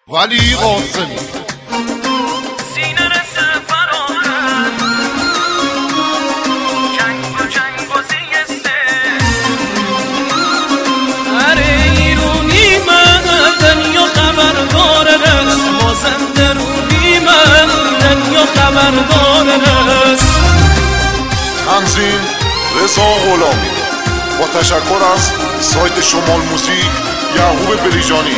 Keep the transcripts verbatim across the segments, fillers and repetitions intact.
ولی قاسمی سینه رسه فرامن جنگ و جنگ و زیسته اره ایرونی من دنیا خبردار رس مازندرونی من دنیا خبردار رس. تنظیم رضا غلامی با تشکر از سایت شمال موزیک یعقوب بریجانی.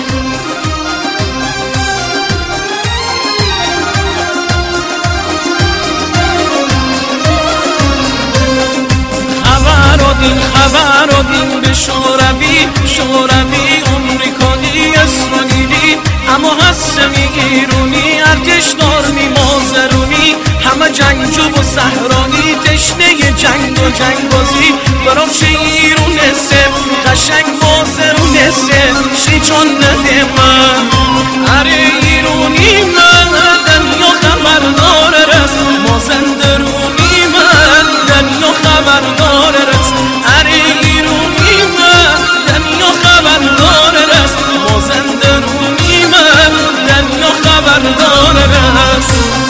خبر و دین خبر و دین به شوروی شوروی امریکایی اسرائیلی اما هستمی ایرونی ارتش دارمی مازرونی همه جنگجو و صحرانی تشنه جنگ و جنگ بازی برام چه ایرون سه قشنگ مازرون سه شی چون نده من اره ایرونی من دنیا خبردار رس مازندرونی من دنیا خبردار رس اره ایرونی من دنیا خبردار رس مازندرونی من دنیا خبردار رس.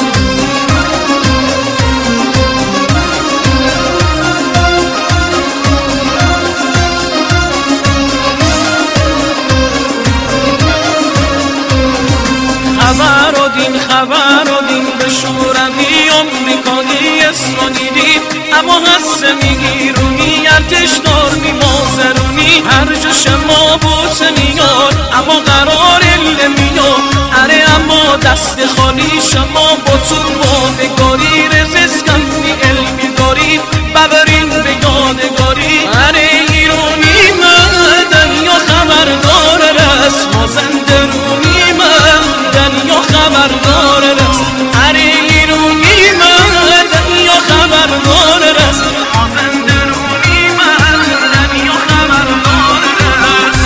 خبر و دین خبر و دین به شوروی امریکایی اسرائیلی اما هستمی ایرونی ارتش دارمی مازرونی هر جا شما بوت میاد اما قرار نمیاد اره اما دست خالی شما با تو بادگاری رزسکم بی علمی داری ببرین به یادگاری اره ایرونی من دنیا خبردار رس مازندرونی من دنیا خبردار رس اره ایرونی من دنیا خبردار رس مازندرونی من دنیا خبردار رس.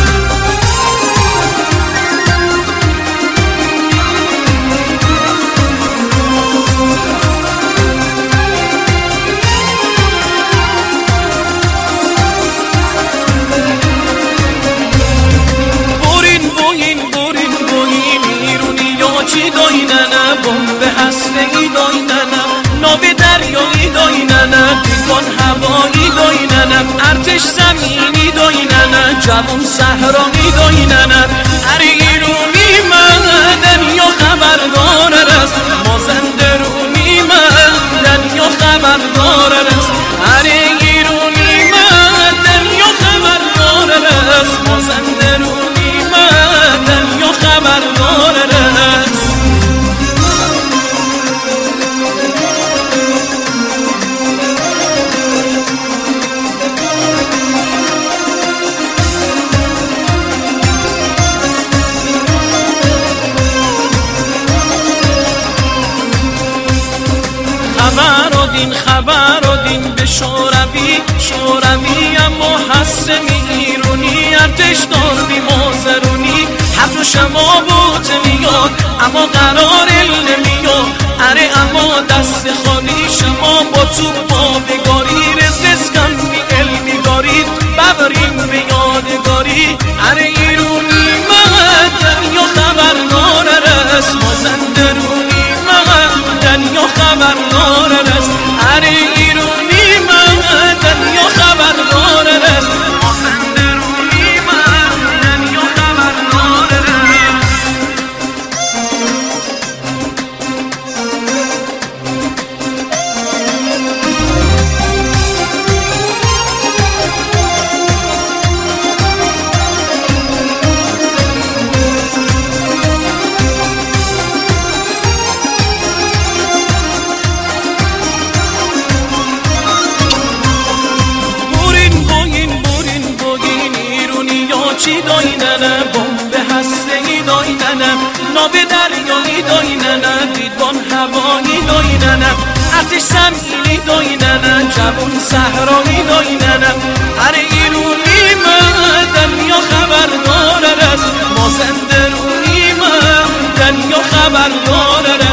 بورین بوین بورین بوین ایرونی یا چی دایننه بمب هسته‌ای دایننه ناو دریایی دایننه دیوان هوایی دایننه ارتش زمینی دایننه جوان صحرایی دایننه اره ایرونی من دنیا خبردار رس مازندرونی من دنیا خبردار رس اره ایرونی من دنیا خبردار رس مازندرونی من دنیا خبردار رس. خبر و دین خبر و دین به شوروی شوروی اما هستمی ایرونی ارتش دارمی مازرونی هر شما بوت میاد اما قرار نمیاد اره اما دست خالی شما با تو بادگاری رزقم بی علمی دارید ببرین به یادگاری اره ایرونی من دنیا خبردار رس مازندرونی من دنیا خبردار رس اره ایرونی من دنیا خبردار رس مازندرونی من دنیا خبردار رس. چی دایننه بمب هسته‌ای دایننه ناو دریایی دایننه دیدبان هوایی دایننه ارتش زمینی دایننه جوان صحرایی دایننه اره ایرونی من دنیا خبردار رس مازندرونی من دنیا خبردار رس